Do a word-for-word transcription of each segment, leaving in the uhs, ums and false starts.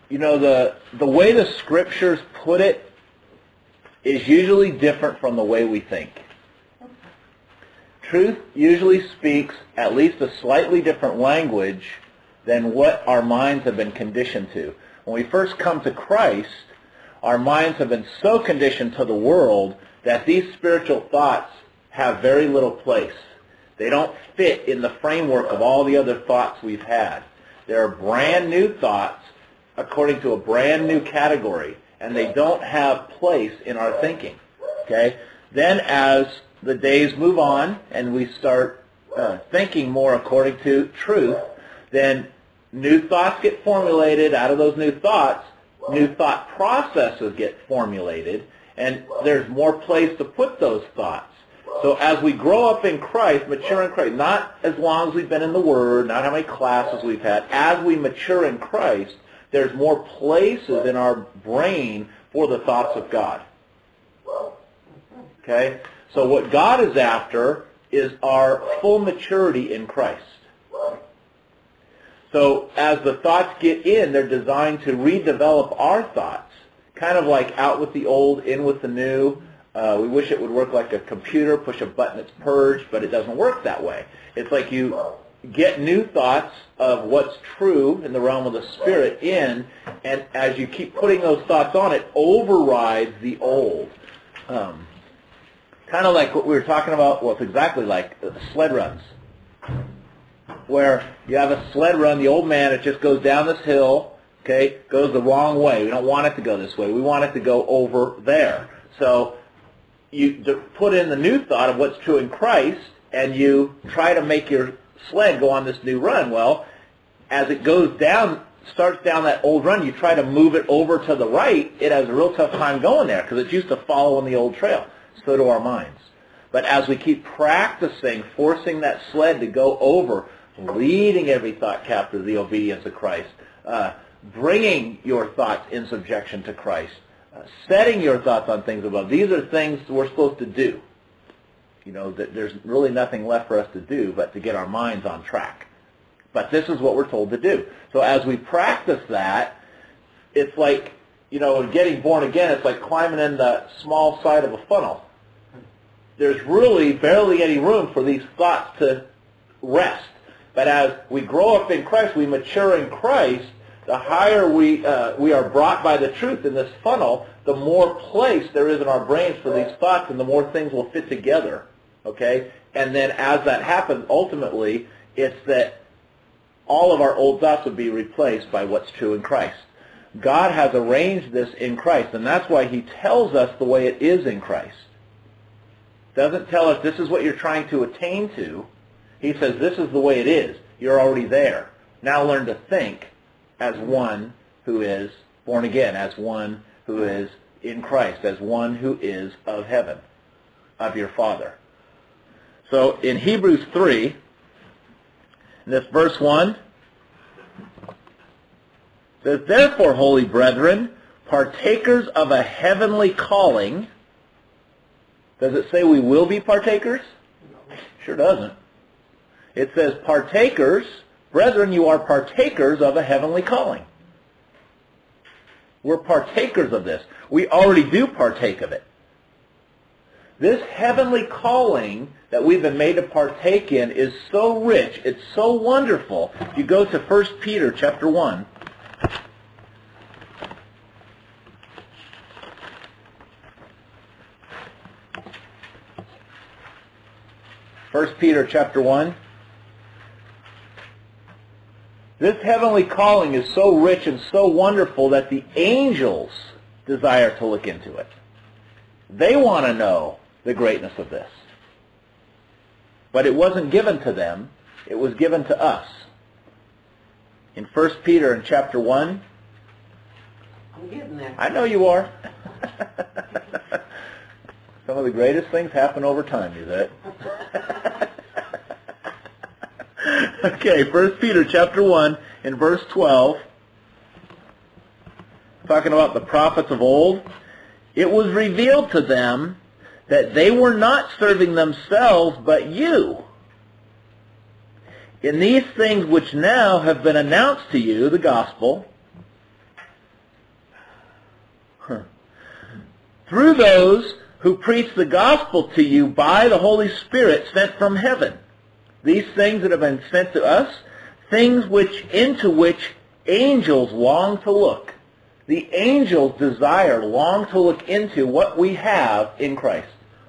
you know, the the way the Scriptures put it is usually different from the way we think. Truth usually speaks at least a slightly different language than what our minds have been conditioned to. When we first come to Christ, our minds have been so conditioned to the world that these spiritual thoughts have very little place. They don't fit in the framework of all the other thoughts we've had. They're brand new thoughts according to a brand new category, and they don't have place in our thinking. Okay? Then as the days move on and we start uh, thinking more according to truth, then new thoughts get formulated. Out of those new thoughts, new thought processes get formulated, and there's more place to put those thoughts. So as we grow up in Christ, mature in Christ, not as long as we've been in the Word, not how many classes we've had, as we mature in Christ, there's more places in our brain for the thoughts of God. Okay? So what God is after is our full maturity in Christ. So as the thoughts get in, they're designed to redevelop our thoughts, kind of like out with the old, in with the new. Uh, we wish it would work like a computer, push a button, it's purged, but it doesn't work that way. It's like you get new thoughts of what's true in the realm of the Spirit in, and as you keep putting those thoughts on, it overrides the old. Um, kind of like what we were talking about, well, it's exactly like uh, sled runs, where you have a sled run, the old man, it just goes down this hill, okay, goes the wrong way. We don't want it to go this way. We want it to go over there. So you put in the new thought of what's true in Christ, and you try to make your sled go on this new run. Well, as it goes down, starts down that old run, you try to move it over to the right, it has a real tough time going there because it's used to follow on the old trail. So do our minds. But as we keep practicing, forcing that sled to go over, leading every thought captive to the obedience of Christ, uh, bringing your thoughts in subjection to Christ, uh, setting your thoughts on things above. These are things we're supposed to do. You know, that there's really nothing left for us to do but to get our minds on track. But this is what we're told to do. So as we practice that, it's like, you know, getting born again, it's like climbing in the small side of a funnel. There's really barely any room for these thoughts to rest. But as we grow up in Christ, we mature in Christ, the higher we uh, we are brought by the truth in this funnel, the more place there is in our brains for these thoughts, and the more things will fit together. Okay? And then as that happens, ultimately, it's that all of our old thoughts would be replaced by what's true in Christ. God has arranged this in Christ, and that's why he tells us the way it is in Christ. Doesn't tell us this is what you're trying to attain to. He says this is the way it is. You're already there. Now learn to think as one who is born again, as one who is in Christ, as one who is of heaven, of your Father. So in Hebrews three, in this verse one, it says, "Therefore, holy brethren, partakers of a heavenly calling." Does it say we will be partakers? Sure doesn't. It says partakers, brethren, you are partakers of a heavenly calling. We're partakers of this. We already do partake of it. This heavenly calling that we've been made to partake in is so rich, it's so wonderful. If you go to First Peter chapter one, First Peter chapter one. This heavenly calling is so rich and so wonderful that the angels desire to look into it. They want to know the greatness of this. But it wasn't given to them. It was given to us. In First Peter in chapter one. I'm getting there. I know you are. Some of the greatest things happen over time, is it? Okay, First Peter chapter one, in verse twelve, talking about the prophets of old. "It was revealed to them that they were not serving themselves, but you. In these things which now have been announced to you, the gospel, through those who preach the gospel to you by the Holy Spirit sent from heaven. These things that have been sent to us, things which into which angels long to look. The angels desire, long to look into what we have in Christ.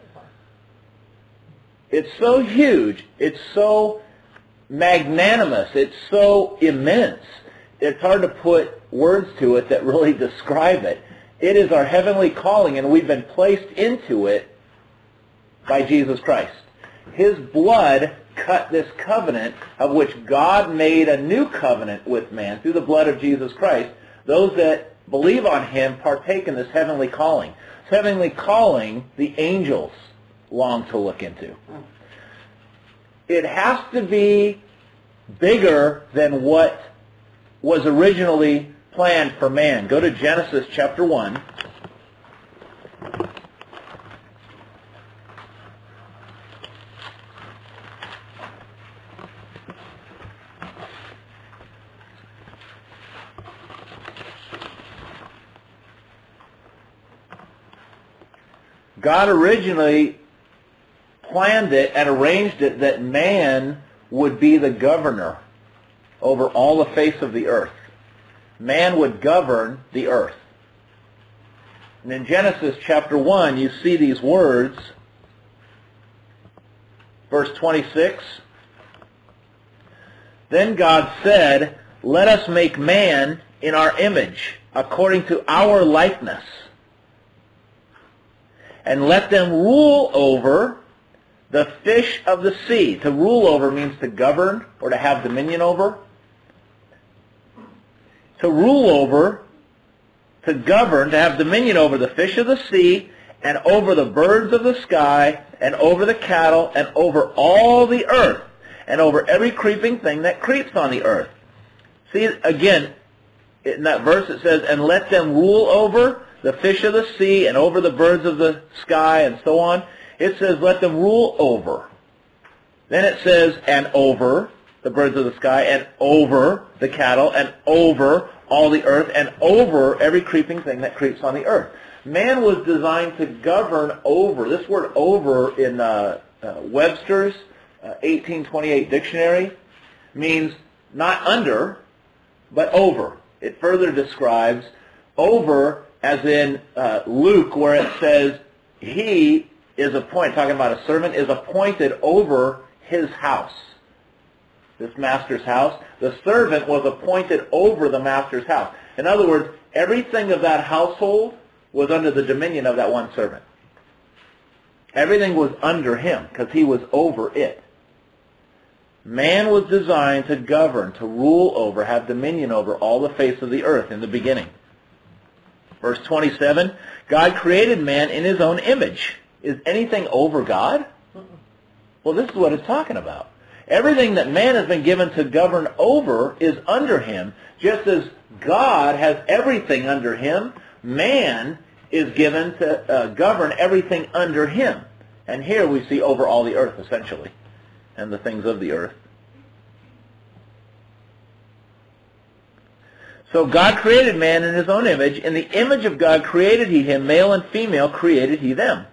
It's so huge. It's so magnanimous. It's so immense. It's hard to put words to it that really describe it. It is our heavenly calling, and we've been placed into it by Jesus Christ. His blood cut this covenant of which God made a new covenant with man through the blood of Jesus Christ. Those that believe on him partake in this heavenly calling. This heavenly calling, the angels long to look into. It has to be bigger than what was originally planned for man. Go to Genesis chapter one. God originally planned it and arranged it that man would be the governor over all the face of the earth. Man would govern the earth. And in Genesis chapter one, you see these words. Verse twenty-six. Then God said, "Let us make man in our image, according to our likeness, and let them rule over the fish of the sea." To rule over means to govern or to have dominion over. To rule over, to govern, to have dominion over the fish of the sea, and over the birds of the sky, and over the cattle, and over all the earth, and over every creeping thing that creeps on the earth. See, again, in that verse it says, "And let them rule over the fish of the sea, and over the birds of the sky," and so on. It says, "Let them rule over." Then it says, "and over the birds of the sky, and over the cattle, and over all the earth, and over every creeping thing that creeps on the earth." Man was designed to govern over. This word "over" in uh, uh, Webster's uh, eighteen twenty-eight dictionary means not under, but over. It further describes over as in uh, Luke, where it says he is appointed, talking about a servant, is appointed over his house. This master's house. The servant was appointed over the master's house. In other words, everything of that household was under the dominion of that one servant. Everything was under him because he was over it. Man was designed to govern, to rule over, have dominion over all the face of the earth in the beginning. Verse twenty-seven, God created man in his own image. Is anything over God? Well, this is what it's talking about. Everything that man has been given to govern over is under him. Just as God has everything under him, man is given to uh, govern everything under him. And here we see over all the earth, essentially, and the things of the earth. So God created man in his own image. In the image of God created he him, male and female created he them.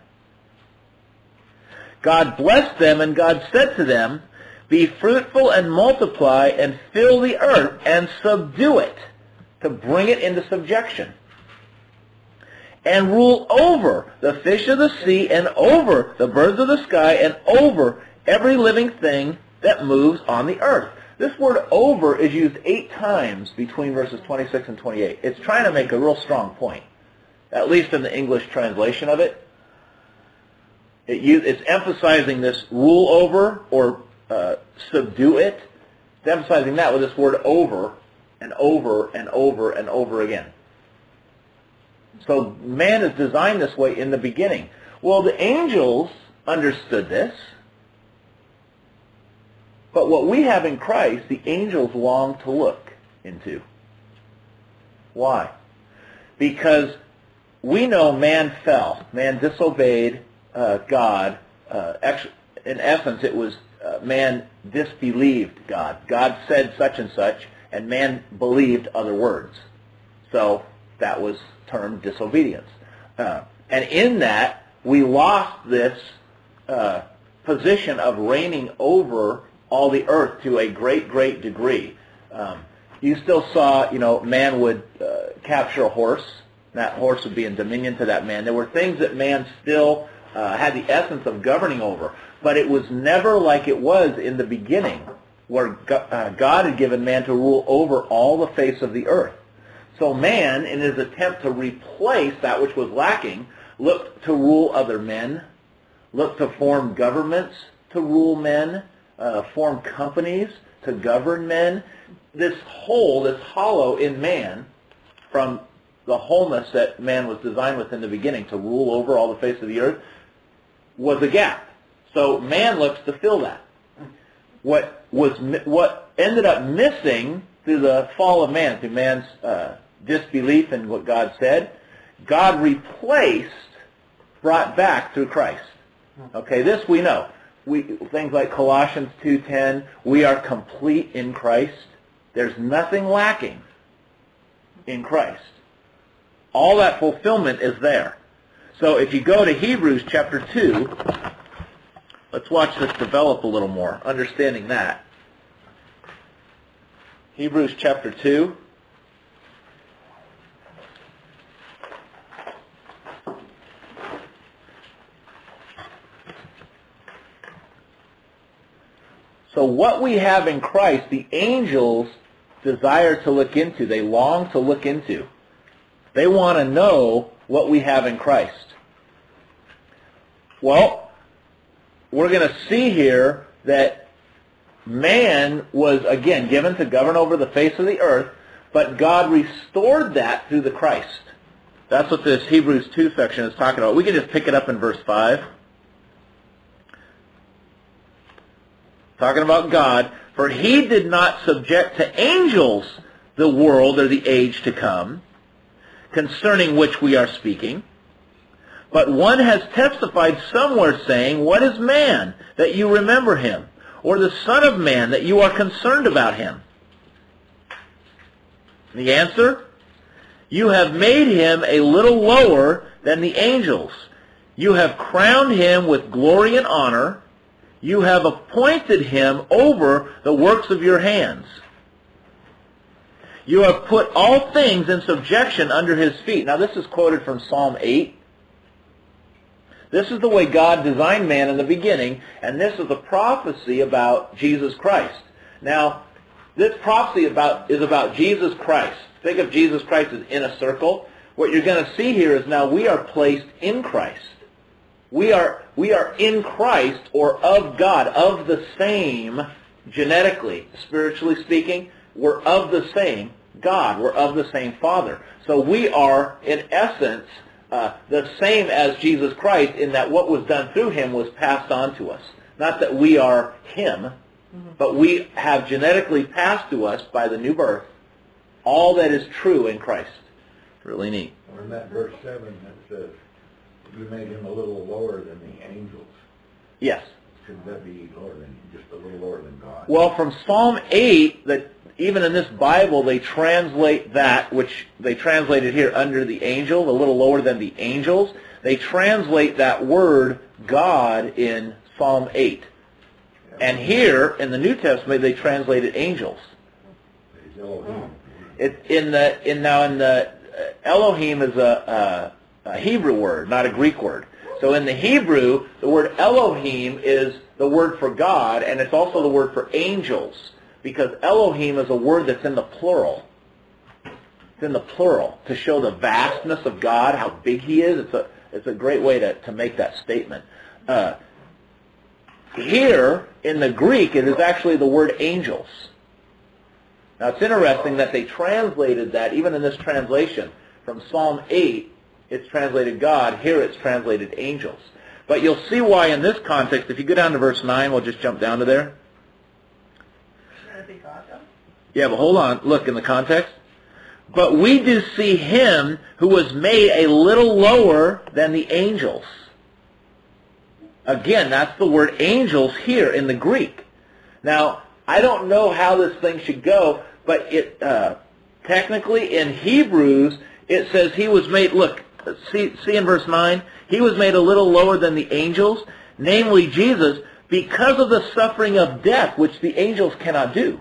God blessed them, and God said to them, "Be fruitful and multiply, and fill the earth, and subdue it," to bring it into subjection. "And rule over the fish of the sea, and over the birds of the sky, and over every living thing that moves on the earth." This word "over" is used eight times between verses twenty-six and twenty-eight. It's trying to make a real strong point, at least in the English translation of it. It use, it's emphasizing this rule over or uh, subdue it. It's emphasizing that with this word "over" and over and over and over again. So man is designed this way in the beginning. Well, the angels understood this. But what we have in Christ, the angels long to look into. Why? Because we know man fell. Man disobeyed uh, God. Uh, in essence, it was uh, man disbelieved God. God said such and such, and man believed other words. So that was termed disobedience. Uh, and in that, we lost this uh, position of reigning over all the earth to a great, great degree. Um, you still saw, you know, man would uh, capture a horse. That horse would be in dominion to that man. There were things that man still uh, had the essence of governing over. But it was never like it was in the beginning, where God had given man to rule over all the face of the earth. So man, in his attempt to replace that which was lacking, looked to rule other men, looked to form governments to rule men, uh, form companies to govern men. This hole, this hollow in man, from the wholeness that man was designed with in the beginning to rule over all the face of the earth, was a gap. So man looks to fill that. What was what ended up missing through the fall of man, through man's uh, disbelief in what God said, God replaced, brought back through Christ. Okay, this we know. We things like Colossians two ten, we are complete in Christ. There's nothing lacking in Christ. All that fulfillment is there. So if you go to Hebrews chapter two, let's watch this develop a little more, understanding that. Hebrews chapter two. So what we have in Christ, the angels desire to look into. They long to look into. They want to know what we have in Christ. Well, we're going to see here that man was, again, given to govern over the face of the earth, but God restored that through the Christ. That's what this Hebrews two section is talking about. We can just pick it up in verse five. Talking about God, for he did not subject to angels the world or the age to come, concerning which we are speaking. But one has testified somewhere, saying, what is man, that you remember him? Or the Son of Man, that you are concerned about him? The answer? You have made him a little lower than the angels. You have crowned him with glory and honor. You have appointed him over the works of your hands. You have put all things in subjection under his feet. Now this is quoted from Psalm eight. This is the way God designed man in the beginning, and this is a prophecy about Jesus Christ. Now, this prophecy about is about Jesus Christ. Think of Jesus Christ as in a circle. What you're going to see here is now we are placed in Christ. We are, we are in Christ, or of God, of the same, genetically, spiritually speaking, we're of the same God. We're of the same Father. So we are, in essence, uh, the same as Jesus Christ in that what was done through him was passed on to us. Not that we are him, mm-hmm. but we have genetically passed to us by the new birth all that is true in Christ. Really neat. Or in that verse seven that says, you made him a little lower than the angels. Yes. Should that be lower than, just a little lower than God? Well, from Psalm eight, that even in this Bible, they translate that, which they translated here under the angel, a little lower than the angels. They translate that word God in Psalm eight. Yeah. And here, in the New Testament, they translated angels. Elohim. It, in the, in, now, in the, uh, Elohim is a... a a Hebrew word, not a Greek word. So in the Hebrew, the word Elohim is the word for God, and it's also the word for angels, because Elohim is a word that's in the plural. It's in the plural to show the vastness of God, how big he is. It's a, it's a great way to, to make that statement. Uh, here, in the Greek, it is actually the word angels. Now it's interesting that they translated that, even in this translation, from Psalm eight, it's translated God. Here it's translated angels. But you'll see why in this context, if you go down to verse nine, we'll just jump down to there. Yeah, but hold on. Look in the context. But we do see him who was made a little lower than the angels. Again, that's the word angels here in the Greek. Now, I don't know how this thing should go, but it uh, technically in Hebrews, it says he was made, look, see, see in verse nine, he was made a little lower than the angels, namely Jesus, because of the suffering of death, which the angels cannot do.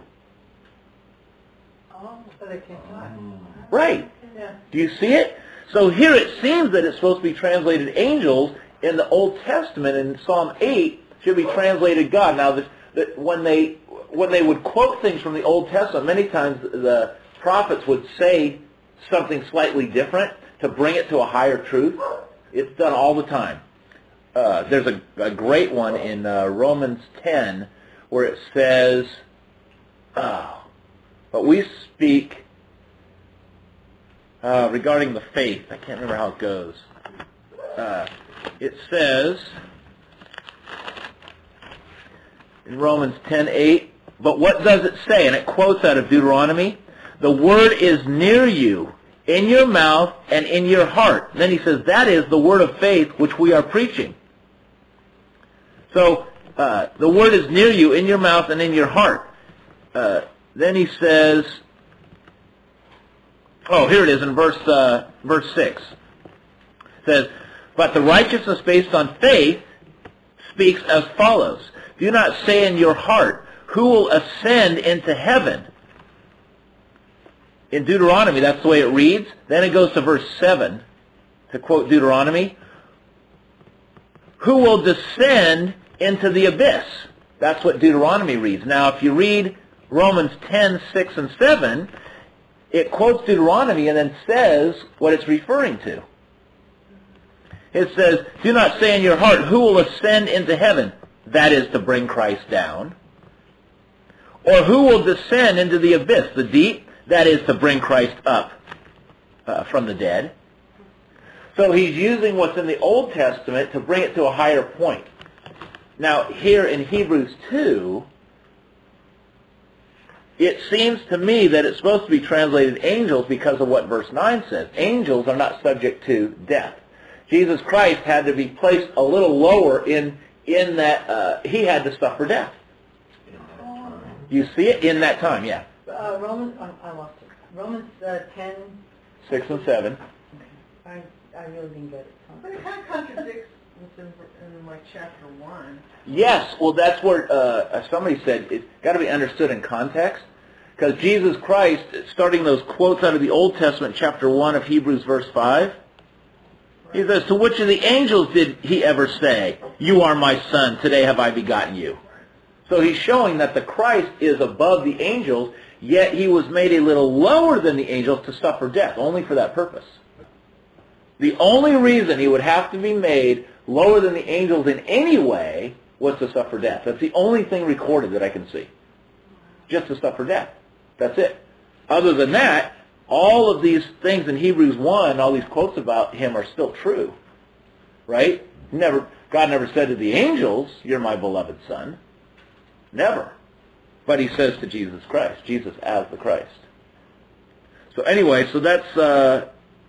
Oh, so they can't fly. Right. Yeah. Do you see it? So here it seems that it's supposed to be translated angels. In the Old Testament, in Psalm eight, should be translated God. Now, this, that when they when they would quote things from the Old Testament, many times the prophets would say something slightly different to bring it to a higher truth. It's done all the time. Uh, there's a, a great one in uh, Romans ten where it says, oh, but we speak uh, regarding the faith. I can't remember how it goes. Uh, it says in Romans ten eight, but what does it say? And it quotes out of Deuteronomy. The word is near you, in your mouth and in your heart. Then he says, that is the word of faith which we are preaching. So, uh, the word is near you, in your mouth and in your heart. Uh, then he says, oh, here it is in verse, uh, verse six. It says, but the righteousness based on faith speaks as follows. Do not say in your heart, who will ascend into heaven? In Deuteronomy, that's the way it reads. Then it goes to verse seven, to quote Deuteronomy. Who will descend into the abyss? That's what Deuteronomy reads. Now, if you read Romans ten, six, and seven, it quotes Deuteronomy and then says what it's referring to. It says, do not say in your heart, who will ascend into heaven? That is to bring Christ down. Or who will descend into the abyss, the deep? That is to bring Christ up uh, from the dead. So he's using what's in the Old Testament to bring it to a higher point. Now, here in Hebrews two, it seems to me that it's supposed to be translated angels because of what verse nine says. Angels are not subject to death. Jesus Christ had to be placed a little lower in, in that uh, he had to suffer death. You see it? In that time, yeah. Uh, Romans, I, I lost it. Romans uh, ten. Six and seven. I, I really didn't get it. But it kind of contradicts what's in, in like chapter one. Yes, well that's where uh, somebody said it's got to be understood in context. Because Jesus Christ, starting those quotes out of the Old Testament, chapter one of Hebrews, verse five, he says, to which of the angels did he ever say, you are my son, today have I begotten you? So he's showing that the Christ is above the angels, yet he was made a little lower than the angels to suffer death, only for that purpose. The only reason he would have to be made lower than the angels in any way was to suffer death. That's the only thing recorded that I can see. Just to suffer death. That's it. Other than that, all of these things in Hebrews one, all these quotes about him are still true. Right? Never, God never said to the angels, you're my beloved son. Never. But he says to Jesus Christ, Jesus as the Christ. So anyway, so that's, uh,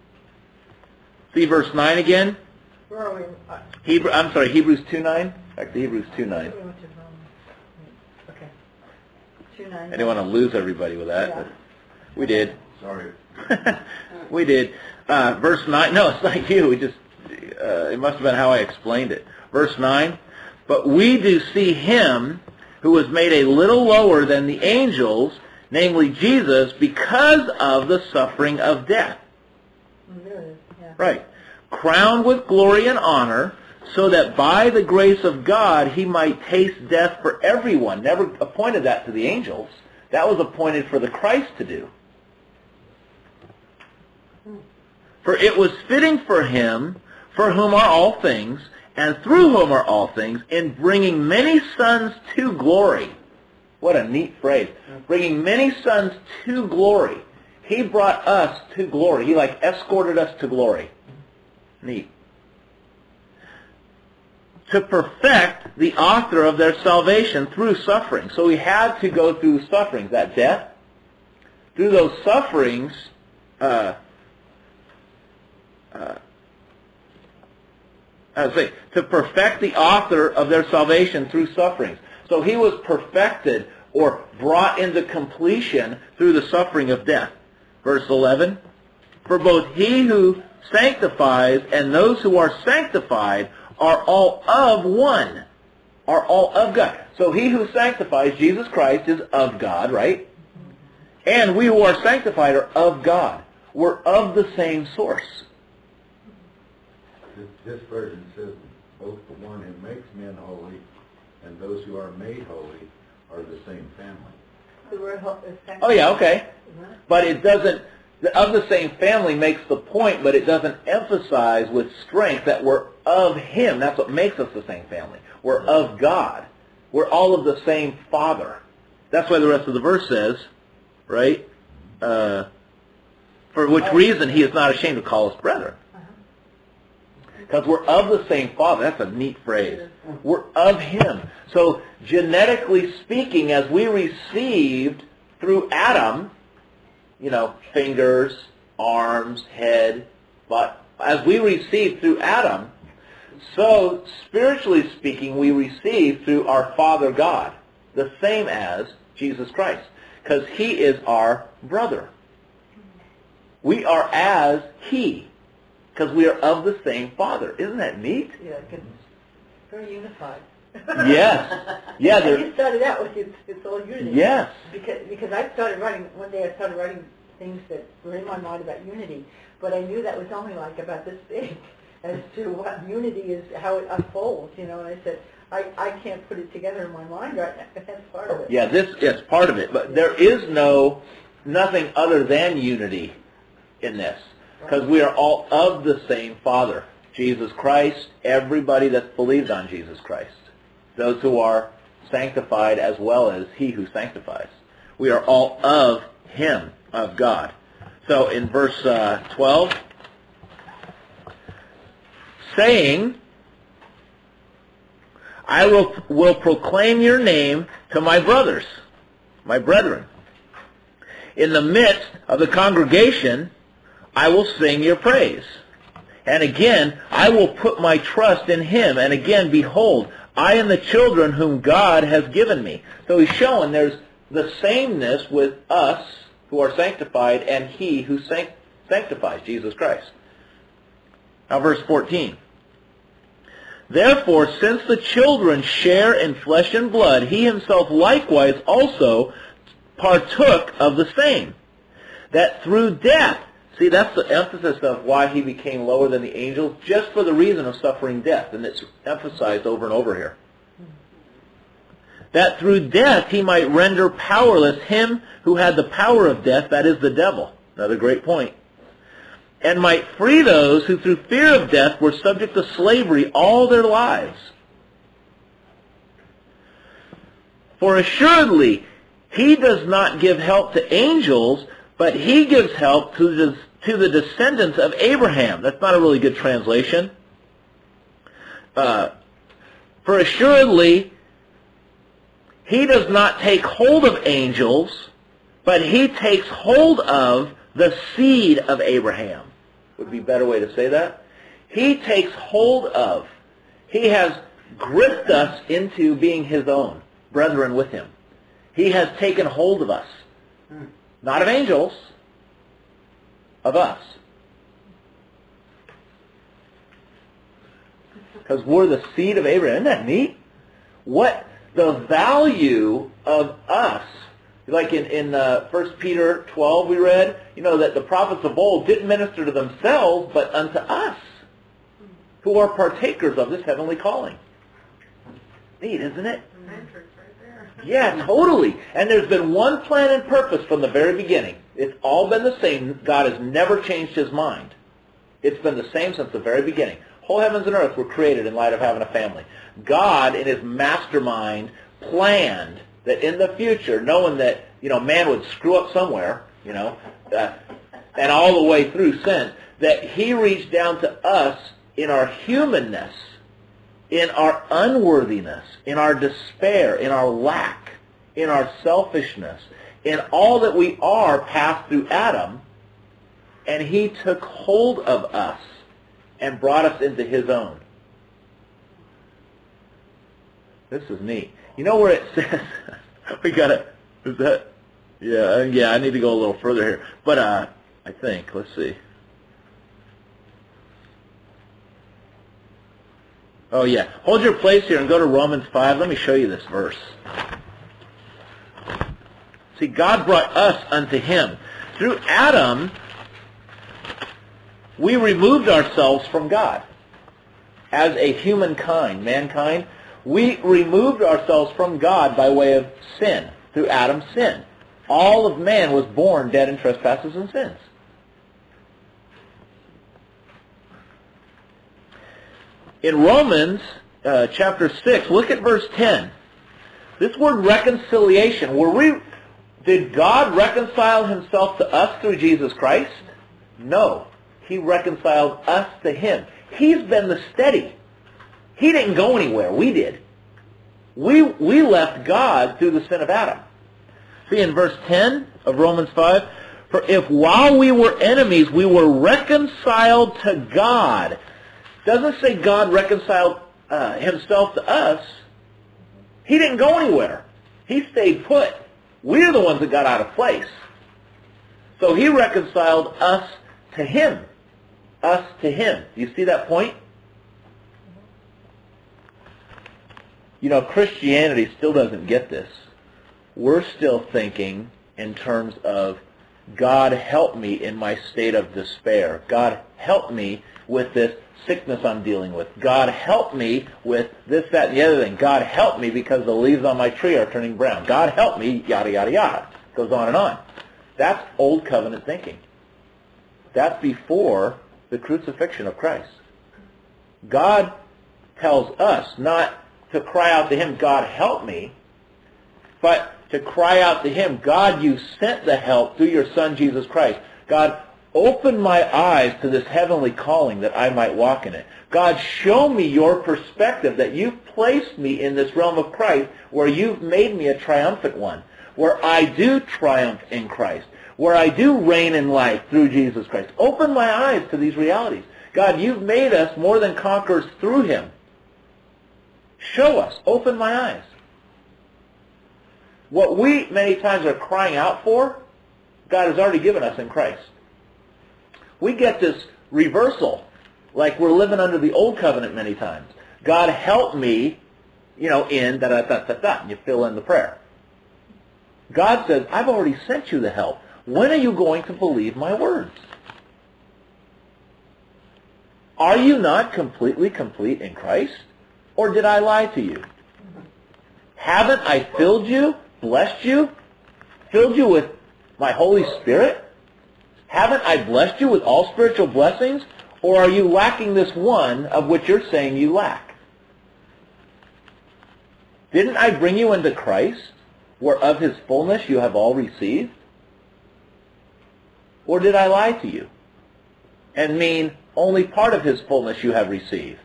see verse nine again? Where are we? Uh, Hebrew, I'm sorry, Hebrews two nine? Back to Hebrews two nine. we went to Romans. Okay. two nine. I didn't want to lose everybody with that. Yeah. But we did. Sorry. We did. Uh, verse nine, no, it's not you. We just, uh, it must have been how I explained it. Verse nine, but we do see him who was made a little lower than the angels, namely Jesus, because of the suffering of death. Mm, there it is. Yeah. Right. Crowned with glory and honor, so that by the grace of God he might taste death for everyone. Never appointed that to the angels. That was appointed for the Christ to do. For it was fitting for him, for whom are all things, and through whom are all things, in bringing many sons to glory. What a neat phrase. Bringing many sons to glory. He brought us to glory. He like escorted us to glory. Neat. To perfect the author of their salvation through suffering. So he had to go through sufferings, that death. Through those sufferings, uh, uh, I would say, to perfect the author of their salvation through sufferings. So he was perfected or brought into completion through the suffering of death. Verse eleven, For both he who sanctifies and those who are sanctified are all of one, are all of God. So he who sanctifies, Jesus Christ, is of God, right? And we who are sanctified are of God. We're of the same source. This, this version says both the one who makes men holy and those who are made holy are the same family. The word ho- is Oh yeah, okay. Isn't it? But it doesn't, of the same family makes the point, but it doesn't emphasize with strength that we're of him. That's what makes us the same family. We're of God. We're all of the same Father. That's why the rest of the verse says, right? Uh, for which reason he is not ashamed to call us brethren. Because we're of the same Father. That's a neat phrase. We're of him. So genetically speaking, as we received through Adam, you know, fingers, arms, head, but as we received through Adam, so spiritually speaking, we receive through our Father God, the same as Jesus Christ, because he is our brother. We are as he, because we are of the same Father. Isn't that neat? Yeah, it's very unified. Yes. Yeah. And There, you started out with it's, it's all unity. yes. Because because I started writing one day. I started writing things that were in my mind about unity, but I knew that was only like about this big as to what unity is, how it unfolds. You know, and I said I I can't put it together in my mind right now. That's part of it. Yeah, this is part of it. But there is no, nothing other than unity in this. Because we are all of the same Father. Jesus Christ, everybody that's believed on Jesus Christ. Those who are sanctified as well as he who sanctifies. We are all of him, of God. So in verse uh, twelve, saying, I will, will proclaim your name to my brothers, my brethren. In the midst of the congregation, I will sing your praise. And again, I will put my trust in him. And again, behold, I and the children whom God has given me. So he's showing there's the sameness with us who are sanctified and he who sanct- sanctifies, Jesus Christ. Now verse fourteen. Therefore, since the children share in flesh and blood, he himself likewise also partook of the same, that through death, see, that's the emphasis of why he became lower than the angels, just for the reason of suffering death. And it's emphasized over and over here. That through death he might render powerless him who had the power of death, that is the devil. Another great point. And might free those who through fear of death were subject to slavery all their lives. For assuredly, he does not give help to angels, but he gives help to the, to the descendants of Abraham. That's not a really good translation. Uh, for assuredly, he does not take hold of angels, but he takes hold of the seed of Abraham. Would be a better way to say that. He takes hold of. He has gripped us into being his own, brethren with him. He has taken hold of us. Not of angels, of us. Because we're the seed of Abraham. Isn't that neat? What the value of us, like in, in uh, First Peter twelve we read, you know, that the prophets of old didn't minister to themselves, but unto us, who are partakers of this heavenly calling. Neat, isn't it? Yeah, totally. And there's been one plan and purpose from the very beginning. It's all been the same. God has never changed his mind. It's been the same since the very beginning. Whole heavens and earth were created in light of having a family. God, in his mastermind, planned that in the future, knowing that, you know, man would screw up somewhere, you know, uh, and all the way through sin, that he reached down to us in our humanness, in our unworthiness, in our despair, in our lack, in our selfishness, in all that we are passed through Adam, and he took hold of us and brought us into his own. This is neat. You know where it says, we gotta, is that, yeah, yeah, I need to go a little further here. But, uh, I think, let's see. Oh, yeah. Hold your place here and go to Romans five. Let me show you this verse. See, God brought us unto him. Through Adam, we removed ourselves from God. As a humankind, mankind, we removed ourselves from God by way of sin, through Adam's sin. All of man was born dead in trespasses and sins. In Romans uh, chapter six, look at verse ten. This word reconciliation, were we, did God reconcile himself to us through Jesus Christ? No. He reconciled us to him. He's been the steady. He didn't go anywhere. We did. We, we left God through the sin of Adam. See in verse ten of Romans five, for if while we were enemies we were reconciled to God. Doesn't say God reconciled uh, himself to us. He didn't go anywhere. He stayed put. We're the ones that got out of place. So he reconciled us to him. Us to him. Do you see that point? You know, Christianity still doesn't get this. We're still thinking in terms of, God help me in my state of despair. God help me with this sickness I'm dealing with. God help me with this, that, and the other thing. God help me because the leaves on my tree are turning brown. God help me, yada, yada, yada. Goes on and on. That's old covenant thinking. That's before the crucifixion of Christ. God tells us not to cry out to him, God help me, but to cry out to him, God, you sent the help through your Son, Jesus Christ. God, open my eyes to this heavenly calling that I might walk in it. God, show me your perspective, that you've placed me in this realm of Christ where you've made me a triumphant one, where I do triumph in Christ, where I do reign in life through Jesus Christ. Open my eyes to these realities. God, you've made us more than conquerors through him. Show us. Open my eyes. What we many times are crying out for, God has already given us in Christ. We get this reversal, like we're living under the old covenant many times. God help me, you know, in da da da da da, and you fill in the prayer. God says, I've already sent you the help. When are you going to believe my words? Are you not completely complete in Christ? Or did I lie to you? Haven't I filled you, blessed you, filled you with my Holy Spirit? Haven't I blessed you with all spiritual blessings? Or are you lacking this one of which you're saying you lack? Didn't I bring you into Christ, where of his fullness you have all received? Or did I lie to you and mean only part of his fullness you have received?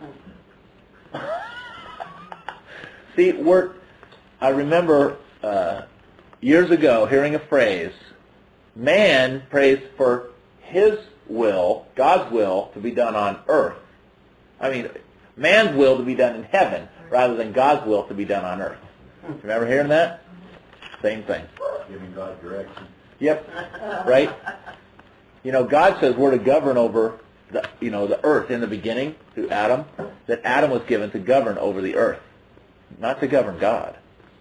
See, we're, I remember uh, years ago hearing a phrase, man prays for his will, God's will, to be done on earth. I mean, man's will to be done in heaven rather than God's will to be done on earth. Remember hearing that? Same thing. Giving God direction. Yep. Right? You know, God says we're to govern over the, you know, the earth in the beginning through Adam, that Adam was given to govern over the earth, not to govern God.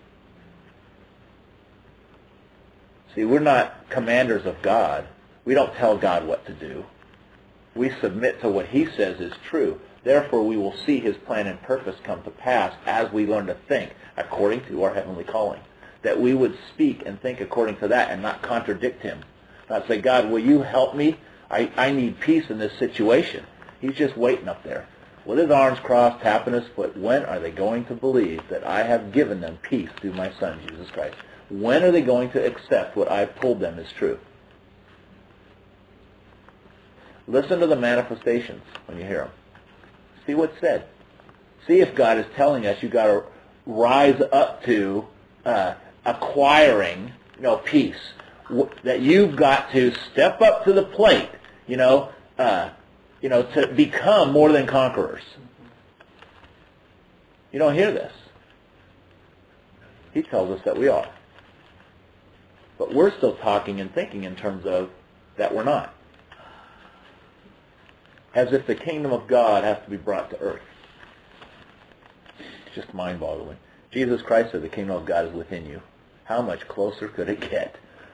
See, we're not commanders of God. We don't tell God what to do. We submit to what he says is true. Therefore, we will see his plan and purpose come to pass as we learn to think according to our heavenly calling. That we would speak and think according to that and not contradict him. Not say, God, will you help me? I, I need peace in this situation. He's just waiting up there with his arms crossed, tapping his foot. When are they going to believe that I have given them peace through my Son, Jesus Christ? When are they going to accept what I've told them is true? Listen to the manifestations when you hear them. See what's said. See if God is telling us you've got to rise up to uh, acquiring, you know, peace. W- that you've got to step up to the plate, you know, uh, you know, to become more than conquerors. You don't hear this. He tells us that we are. But we're still talking and thinking in terms of that we're not. As if the kingdom of God has to be brought to earth. just mind-boggling. Jesus Christ said the kingdom of God is within you. How much closer could it get?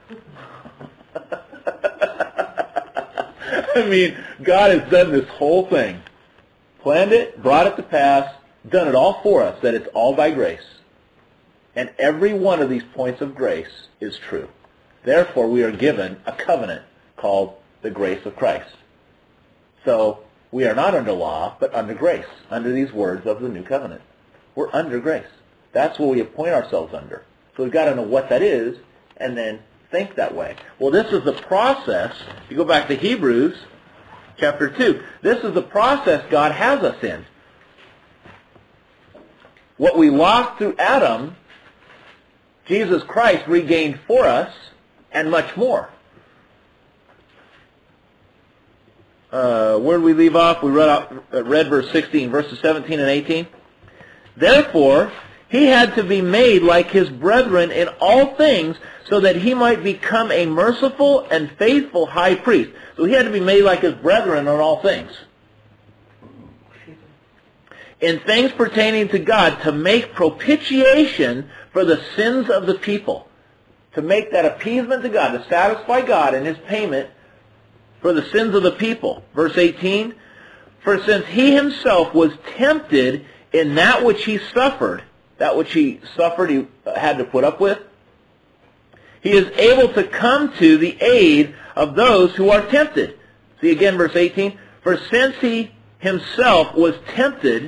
I mean, God has done this whole thing. Planned it, brought it to pass, done it all for us, that it's all by grace. And every one of these points of grace is true. Therefore, we are given a covenant called the grace of Christ. So, we are not under law, but under grace, under these words of the new covenant. We're under grace. That's what we appoint ourselves under. So we've got to know what that is, and then think that way. Well, this is the process. If you go back to Hebrews chapter two, this is the process God has us in. What we lost through Adam, Jesus Christ regained for us, and much more. Uh, where did we leave off? We read, out, read verse sixteen, verses seventeen and eighteen. Therefore, he had to be made like his brethren in all things, so that he might become a merciful and faithful high priest. So he had to be made like his brethren in all things. In things pertaining to God, to make propitiation for the sins of the people. To make that appeasement to God, to satisfy God in his payment for the sins of the people. Verse eighteen, for since he himself was tempted in that which he suffered, that which he suffered he had to put up with, he is able to come to the aid of those who are tempted. See again verse eighteen, for since he himself was tempted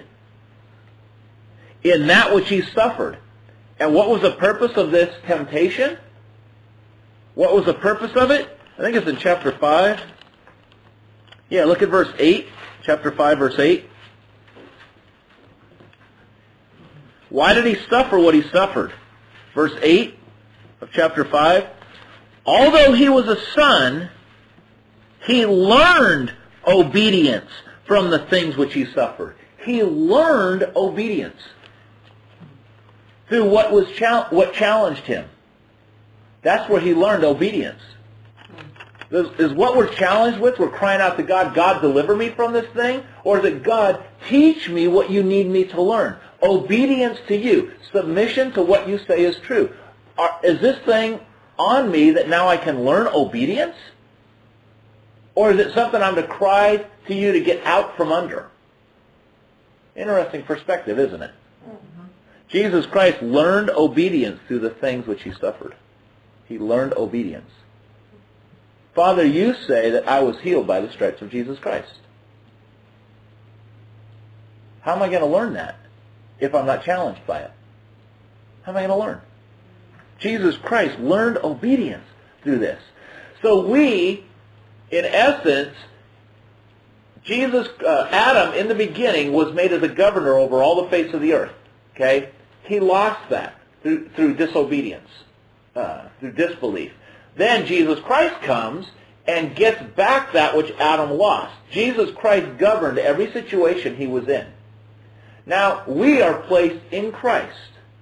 in that which he suffered. And what was the purpose of this temptation? What was the purpose of it? I think it's in chapter five. Yeah, look at verse eight. Chapter five, verse eight. Why did he suffer what he suffered? Verse eight of chapter five. Although he was a son, he learned obedience from the things which he suffered. He learned obedience through what was chal- what challenged him. That's where he learned obedience. Is, is what we're challenged with, we're crying out to God, God, deliver me from this thing? Or is it, God, teach me what you need me to learn? Obedience to you. Submission to what you say is true. Are, is this thing on me that now I can learn obedience? Or is it something I'm to cry to you to get out from under? Interesting perspective, isn't it? Mm-hmm. Jesus Christ learned obedience through the things which he suffered. He learned obedience. Father, you say that I was healed by the stripes of Jesus Christ. How am I going to learn that if I'm not challenged by it? How am I going to learn? Jesus Christ learned obedience through this. So we, in essence, Jesus, uh, Adam in the beginning was made as a governor over all the face of the earth. Okay? He lost that through, through disobedience, uh, through disbelief. Then Jesus Christ comes and gets back that which Adam lost. Jesus Christ governed every situation he was in. Now, we are placed in Christ.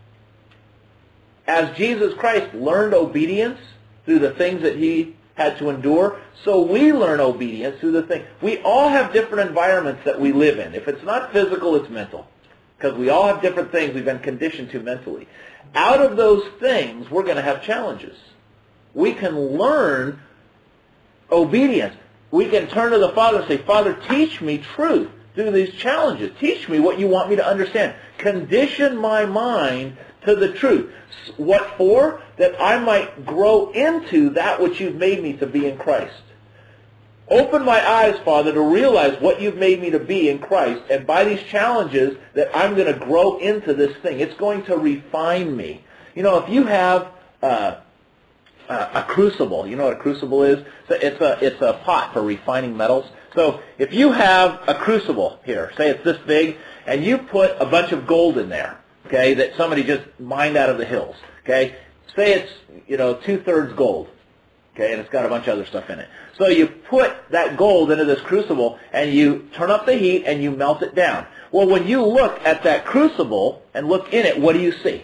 As Jesus Christ learned obedience through the things that he had to endure, so we learn obedience through the things. We all have different environments that we live in. If it's not physical, it's mental. Because we all have different things we've been conditioned to mentally. Out of those things, we're going to have challenges. We can learn obedience. We can turn to the Father and say, Father, teach me truth through these challenges. Teach me what you want me to understand. Condition my mind to the truth. What for? That I might grow into that which you've made me to be in Christ. Open my eyes, Father, to realize what you've made me to be in Christ, and by these challenges that I'm going to grow into this thing. It's going to refine me. You know, if you have uh, uh, a crucible, you know what a crucible is? So it's a it's a pot for refining metals. So if you have a crucible here, say it's this big, and you put a bunch of gold in there, okay, that somebody just mined out of the hills, okay, say it's, you know, two-thirds gold, okay, and it's got a bunch of other stuff in it. So you put that gold into this crucible, and you turn up the heat, and you melt it down. Well, when you look at that crucible and look in it, what do you see?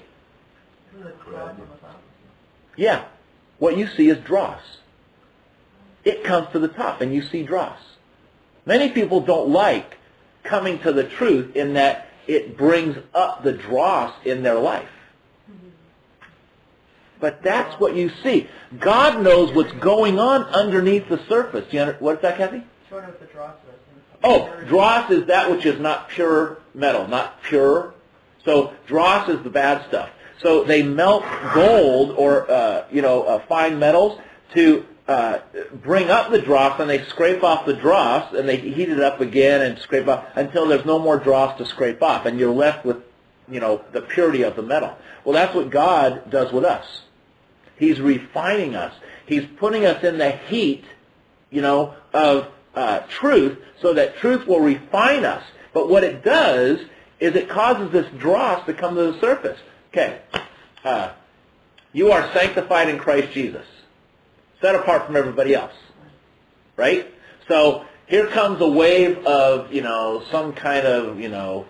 Yeah. What you see is dross. It comes to the top, and you see dross. Many people don't like coming to the truth in that it brings up the dross in their life. But that's what you see. God knows what's going on underneath the surface. Do you under, what's that, Kathy? Showing what the dross is. Oh, dross is that which is not pure metal, not pure. So dross is the bad stuff. So they melt gold or uh, you know uh, fine metals to uh, bring up the dross, and they scrape off the dross, and they heat it up again and scrape off until there's no more dross to scrape off, and you're left with you know the purity of the metal. Well, that's what God does with us. He's refining us. He's putting us in the heat, you know, of uh, truth, so that truth will refine us. But what it does is it causes this dross to come to the surface. Okay, uh, you are sanctified in Christ Jesus, set apart from everybody else, right? So here comes a wave of, you know, some kind of, you know,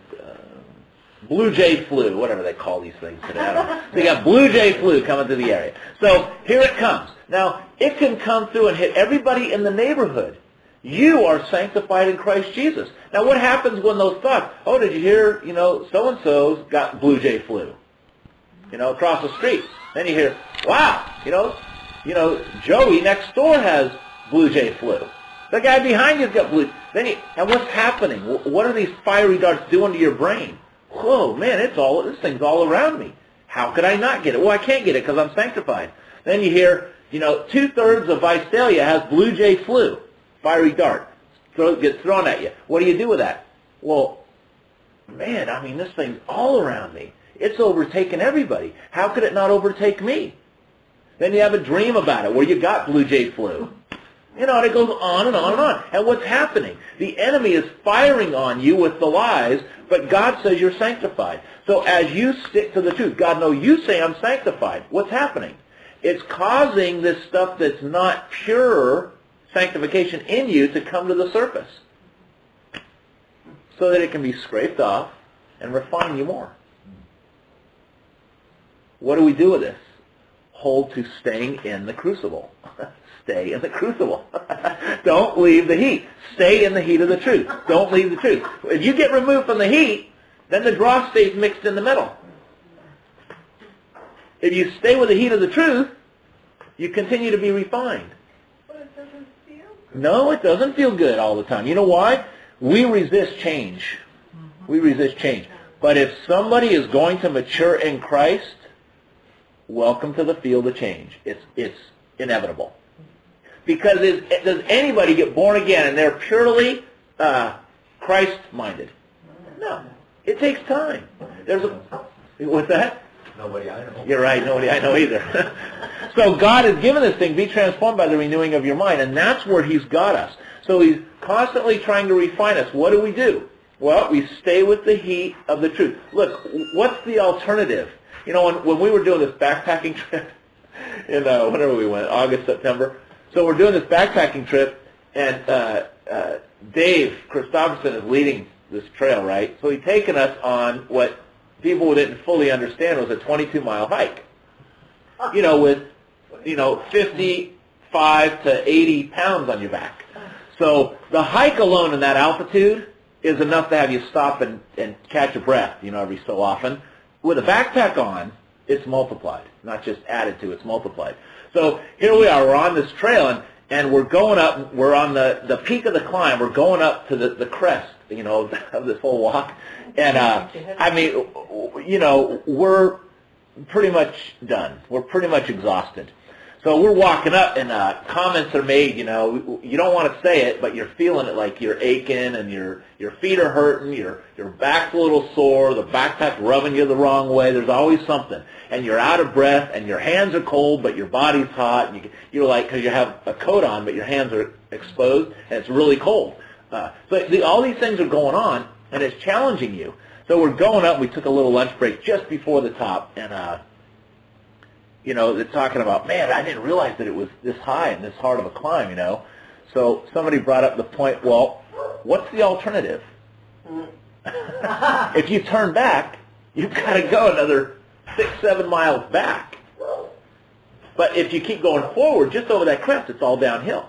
Blue Jay flu, whatever they call these things today. I don't know. So you got Blue Jay flu coming through the area. So here it comes. Now, it can come through and hit everybody in the neighborhood. You are sanctified in Christ Jesus. Now, what happens when those thoughts, oh, did you hear, you know, so-and-so's got Blue Jay flu, you know, across the street. Then you hear, wow, you know, you know, Joey next door has Blue Jay flu. The guy behind you's got Blue. Then you, and what's happening? What are these fiery darts doing to your brain? Whoa, man, it's all, this thing's all around me. How could I not get it? Well, I can't get it because I'm sanctified. Then you hear, you know, two-thirds of Visalia has Blue Jay flu, fiery dart, throw, gets thrown at you. What do you do with that? Well, man, I mean, this thing's all around me. It's overtaken everybody. How could it not overtake me? Then you have a dream about it where you got Blue Jay flu. You know, and it goes on and on and on. And what's happening? The enemy is firing on you with the lies, but God says you're sanctified. So as you stick to the truth, God knows you say I'm sanctified. What's happening? It's causing this stuff that's not pure sanctification in you to come to the surface so that it can be scraped off and refine you more. What do we do with this? Hold to staying in the crucible. Stay in the crucible. Don't leave the heat. Stay in the heat of the truth. Don't leave the truth. If you get removed from the heat, then the dross stays mixed in the middle. If you stay with the heat of the truth, you continue to be refined. But it doesn't feel good. No, it doesn't feel good all the time. You know why? We resist change. We resist change. But if somebody is going to mature in Christ, welcome to the field of change. It's, it's inevitable. Because is, does anybody get born again and they're purely uh, Christ-minded? No. It takes time. There's a, what's that? Nobody I know. You're right. Nobody I know either. So God has given this thing, be transformed by the renewing of your mind, and that's where He's got us. So He's constantly trying to refine us. What do we do? Well, we stay with the heat of the truth. Look, what's the alternative? You know, when, when we were doing this backpacking trip in, uh, whenever we went, August, September, so we're doing this backpacking trip, and uh, uh, Dave Christopherson is leading this trail, right? So he's taken us on what people didn't fully understand was a twenty-two mile hike. You know, with, you know, fifty-five to eighty pounds on your back. So the hike alone in that altitude is enough to have you stop and, and catch your breath, you know, every so often. With a backpack on, it's multiplied, not just added to, it's multiplied. So here we are, we're on this trail, and, and we're going up, we're on the, the peak of the climb, we're going up to the, the crest, you know, of this whole walk. And, uh, I mean, you know, we're pretty much done. We're pretty much exhausted. So we're walking up, and uh, comments are made, you know, you don't want to say it, but you're feeling it like you're aching, and your your feet are hurting, your your back's a little sore, the backpack's rubbing you the wrong way, there's always something. And you're out of breath, and your hands are cold, but your body's hot, and you, you're like, because you have a coat on, but your hands are exposed, and it's really cold. Uh, so the, all these things are going on, and it's challenging you. So we're going up, we took a little lunch break just before the top, and, uh, you know, they're talking about, man, I didn't realize that it was this high and this hard of a climb, you know. So somebody brought up the point, well, what's the alternative? If you turn back, you've got to go another six, seven miles back. But if you keep going forward, just over that crest, it's all downhill.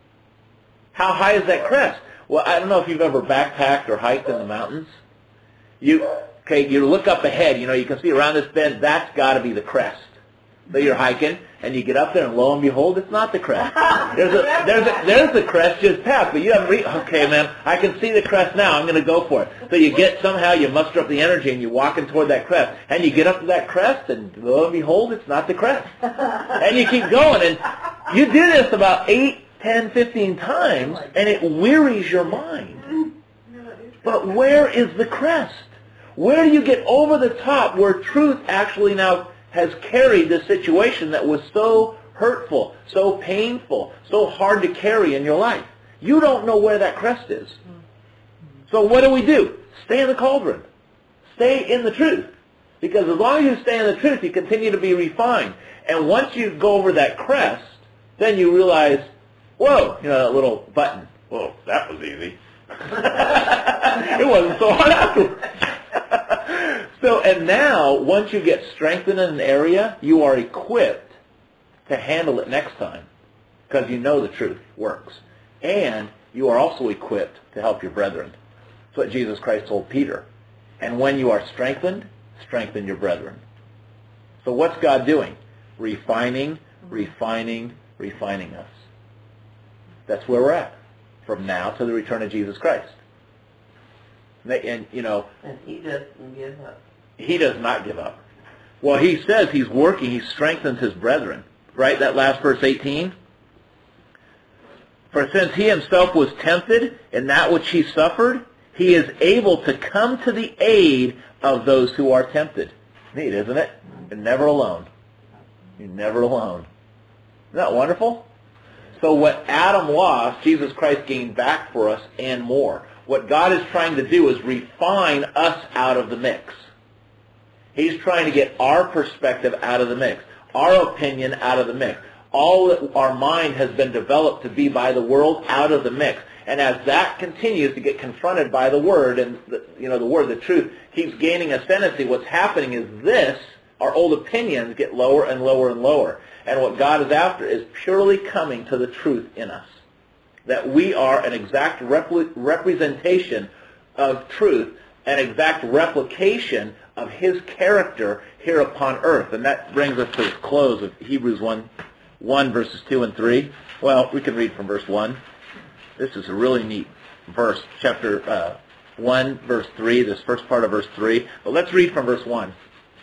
How high is that crest? Well, I don't know if you've ever backpacked or hiked in the mountains. You, okay, you look up ahead, you know, you can see around this bend, that's got to be the crest. So you're hiking, and you get up there, and lo and behold, it's not the crest. There's a, there's a, there's the crest just past, but you haven't re- okay, man, I can see the crest now, I'm going to go for it. So you get, somehow, you muster up the energy, and you're walking toward that crest, and you get up to that crest, and lo and behold, it's not the crest. And you keep going, and you do this about eight, ten, fifteen times, and it wearies your mind. But where is the crest? Where do you get over the top where truth actually now has carried this situation that was so hurtful, so painful, so hard to carry in your life? You don't know where that crest is. So what do we do? Stay in the cauldron. Stay in the truth. Because as long as you stay in the truth, you continue to be refined. And once you go over that crest, then you realize, whoa, you know, that little button. Whoa, that was easy. It wasn't so hard afterwards. So, and now, once you get strengthened in an area, you are equipped to handle it next time because you know the truth works. And you are also equipped to help your brethren. That's what Jesus Christ told Peter. And when you are strengthened, strengthen your brethren. So what's God doing? Refining, refining, refining us. That's where we're at from now to the return of Jesus Christ. And, they, and you know, And he doesn't give up. He does not give up. Well, he says he's working, he strengthens his brethren. Right, that last verse eighteen? For since he himself was tempted in that which he suffered, he is able to come to the aid of those who are tempted. Neat, isn't it? You're never alone. You're never alone. Isn't that wonderful? So what Adam lost, Jesus Christ gained back for us and more. What God is trying to do is refine us out of the mix. He's trying to get our perspective out of the mix, our opinion out of the mix. All that our mind has been developed to be by the world out of the mix. And as that continues to get confronted by the Word, and the, you know, the Word, the truth, keeps gaining ascendancy, what's happening is this, our old opinions get lower and lower and lower. And what God is after is purely coming to the truth in us. That we are an exact repli- representation of truth, an exact replication of His character here upon earth. And that brings us to the close of Hebrews one, one verses two and three. Well, we can read from verse one. This is a really neat verse, chapter uh, one, verse three, this first part of verse three. But let's read from verse one.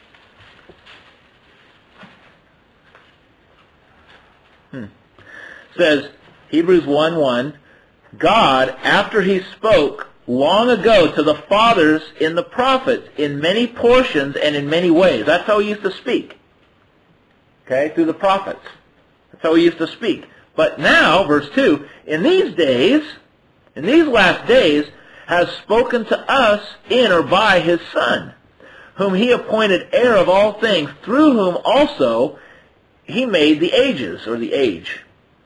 Hmm. It says, Hebrews one one, God, after He spoke long ago to the fathers in the prophets in many portions and in many ways. That's how He used to speak. Okay, through the prophets. That's how He used to speak. But now, verse two, in these days, in these last days, has spoken to us in or by His Son, whom He appointed heir of all things, through whom also He made the ages, or the age.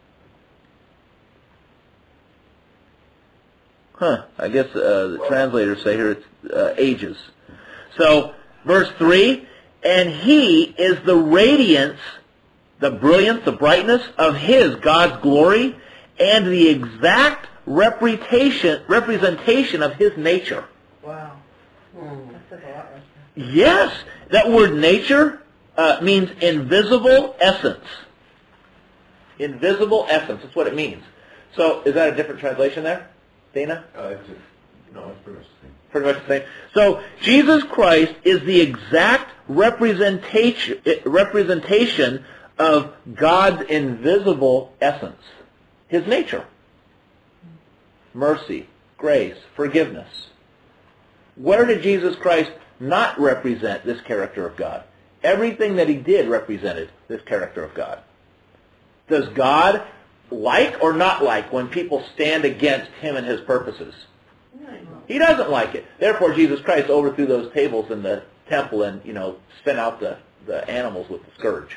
Huh, I guess uh, the translators say here it's uh, ages. So, verse three, and He is the radiance, the brilliance, the brightness of His, God's glory, and the exact representation, representation of His nature. Wow. Hmm. That says a lot right there. Yes, that word nature uh, means invisible essence. Invisible essence, that's what it means. So, is that a different translation there, Dana? Uh, it's just, no, it's pretty much the same. Pretty much the same. So, Jesus Christ is the exact representation representation of God's invisible essence, His nature. Mercy, grace, forgiveness. Where did Jesus Christ not represent this character of God? Everything that He did represented this character of God. Does God like or not like when people stand against Him and His purposes? He doesn't like it. Therefore, Jesus Christ overthrew those tables in the temple and, you know, sent out the, the animals with the scourge.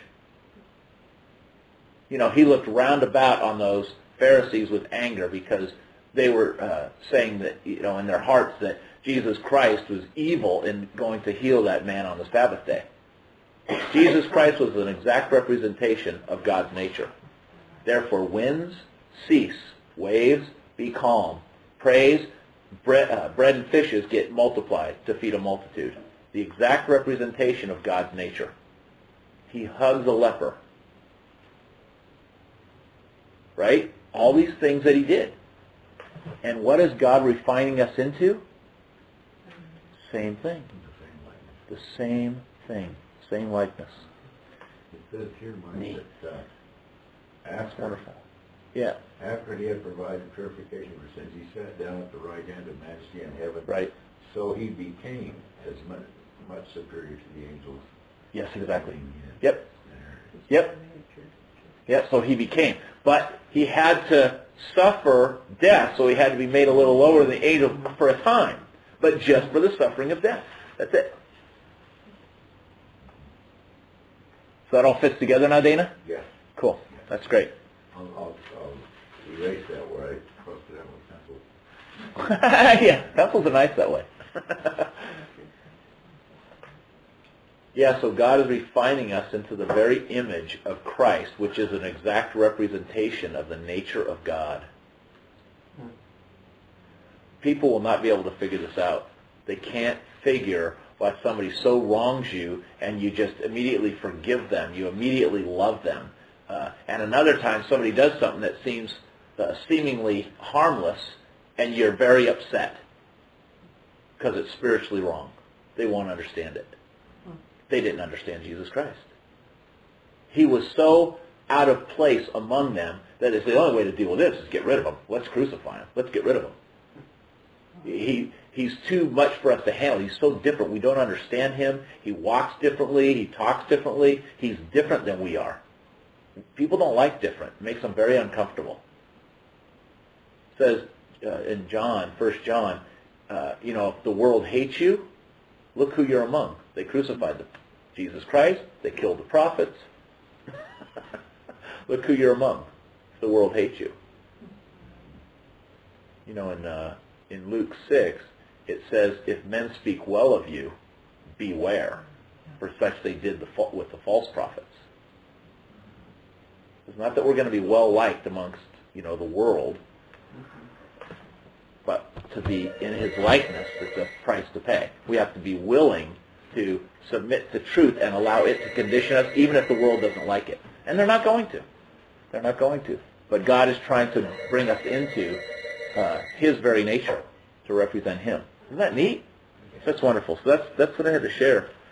You know, He looked round about on those Pharisees with anger because they were uh, saying that, you know, in their hearts that Jesus Christ was evil in going to heal that man on the Sabbath day. Jesus Christ was an exact representation of God's nature. Therefore, winds cease, waves be calm, praise bread, uh, bread and fishes get multiplied to feed a multitude. The exact representation of God's nature. He hugs a leper. Right? All these things that he did. And what is God refining us into? Same thing. The same thing. Same likeness. It says here, Mike, Neat. that uh, That's after, wonderful. Yeah. after he had provided purification for sins, he sat down at the right hand of majesty in heaven. Right. So he became as much, much superior to the angels. Yes, exactly. Being, uh, Yep. there. Yep. Yep, so he became. But he had to suffer death, so he had to be made a little lower than the angel for a time. But just for the suffering of death. That's it. So that all fits together now, Dana? Yeah. Cool. That's great. I'll, I'll, I'll erase that where I crossed it out with pencil. Yeah, pencils are nice that way. Yeah, so God is refining us into the very image of Christ, which is an exact representation of the nature of God. People will not be able to figure this out. They can't figure why somebody so wrongs you and you just immediately forgive them. You immediately love them. Uh, and another time somebody does something that seems uh, seemingly harmless and you're very upset because it's spiritually wrong. They won't understand it. They didn't understand Jesus Christ. He was so out of place among them that it's the only way to deal with this is get rid of him. Let's crucify him. Let's get rid of him. He He's too much for us to handle. He's so different. We don't understand him. He walks differently. He talks differently. He's different than we are. People don't like different. It makes them very uncomfortable. It says uh, in John, First John, uh, you know, if the world hates you, look who you're among. They crucified the, Jesus Christ. They killed the prophets. Look who you're among. If the world hates you. You know, in uh, in Luke six, it says, if men speak well of you, beware. For such they did the, with the false prophets. It's not that we're going to be well-liked amongst, you know, the world, but to be in his likeness, it's a price to pay. We have to be willing to submit to truth and allow it to condition us, even if the world doesn't like it. And they're not going to. They're not going to. But God is trying to bring us into uh, his very nature to represent him. Isn't that neat? That's wonderful. So that's that's what I had to share